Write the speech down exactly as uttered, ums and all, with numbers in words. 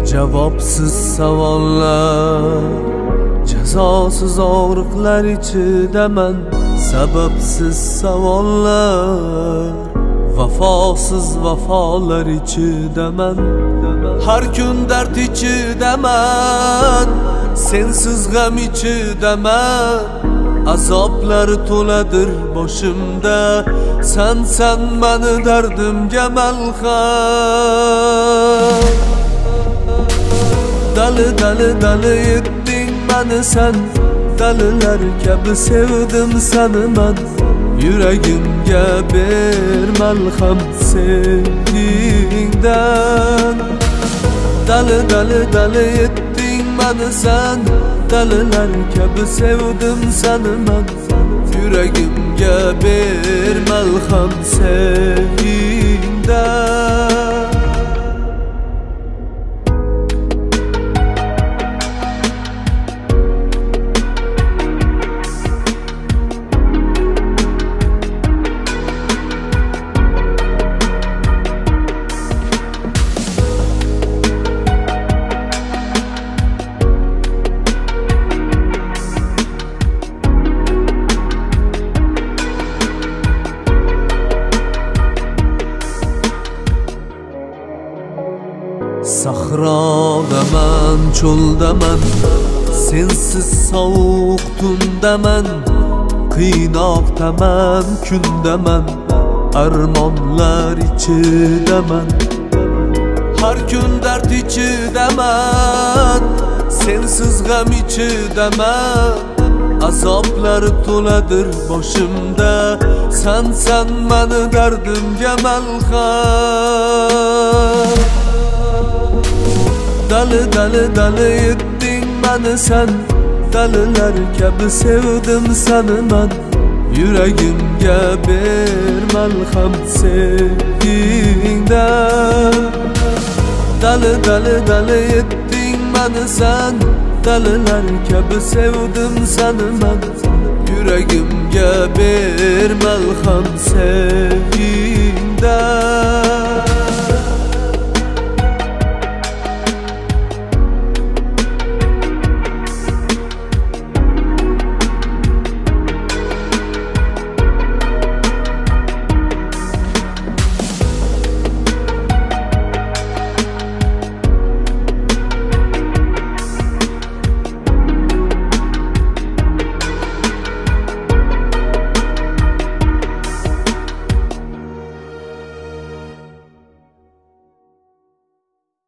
Javobsiz savollar, jazosiz og'riqlar ichidaman. Sababsiz savollar, vafosiz vafolar ichidaman. Har kun dard ichidaman, sensiz g'am ichidaman. Azoblar to'ladir boshimda, sansan mani dardimga malham. Dali dali dali etding mani sen, dalilar kabi sevdim seni men. Yuragimga ber malham sevgingdan. Dali dali dali etding mani sen, dalilar kabi sevdim seni men. Yuragimga ber malham sevgingdan. Sahrodaman, cho'ldaman, sensiz sovuq tundaman. Qiynoqdaman, kundaman, armonlar ichidaman. Har kun dard ichidaman, sensiz g'am ichidaman. Azoblar to'ladir boshimda, sansan mani dardimga malham. Dali dali dali etding mani sen, dalilar kabi sevdim seni men. Yuragimga ber malham sevgingdan. Dali dali dali etding mani sen, dalilar kabi sevdim seni men. Yuragimga ber malham sevgingdan.